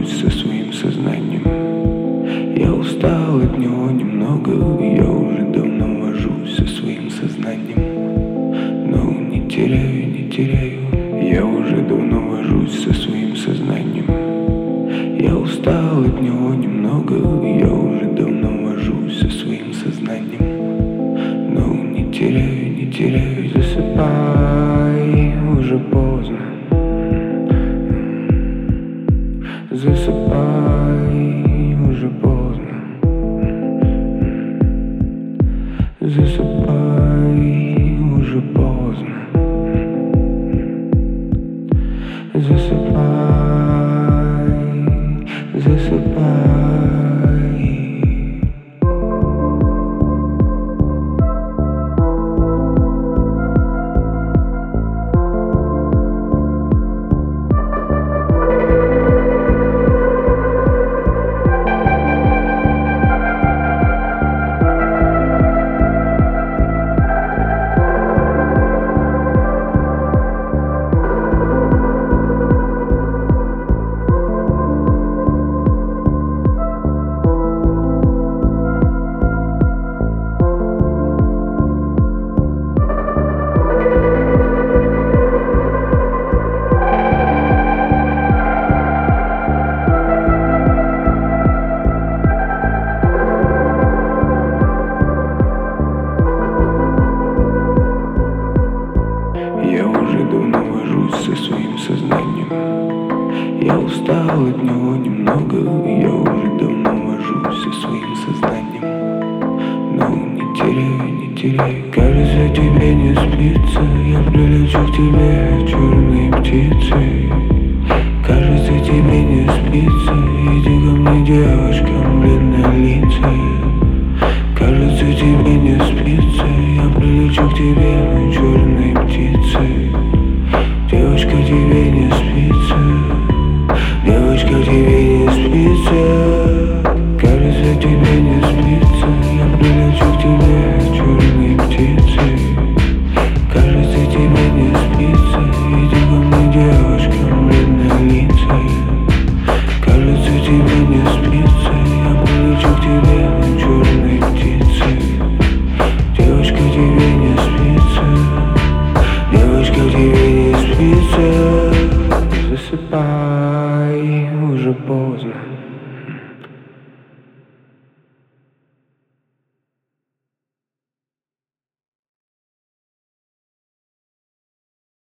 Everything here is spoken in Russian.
вожусь со своим сознанием. Я устал от него немного, я уже давно вожусь со своим сознанием. Но не теряю, я уже давно вожусь со своим сознанием. Я устал от него немного, я уже давно вожусь со своим сознанием. Но не теряю, засыпай, уже поздно. Засыпай, уже поздно. Засыпай, уже поздно. Засыпай. Я уже давно вожусь со своим сознанием. Я устал от него немного, я уже давно вожусь со своим сознанием. Но не теряю, кажется, тебе не спится. Я прилечу к тебе черной птицей. Кажется, тебе не спится. Иди ко мне, девочка, бледнолицая. Кажется, тебе не спится. Я прилечу к тебе черной птицей. Девочка, тебе не спится. Девочка, тебе не спится. Кажется, тебе не спится. Я прилечу к тебе черной птицей. Кажется, тебе не спится. Иди ко мне, девочка, бледнолицая. Кажется, тебе не спится. Я прилечу к тебе черной птицей. Девочка, тебе не спится. Девочка, тебе не спится. Засыпай, уже поздно.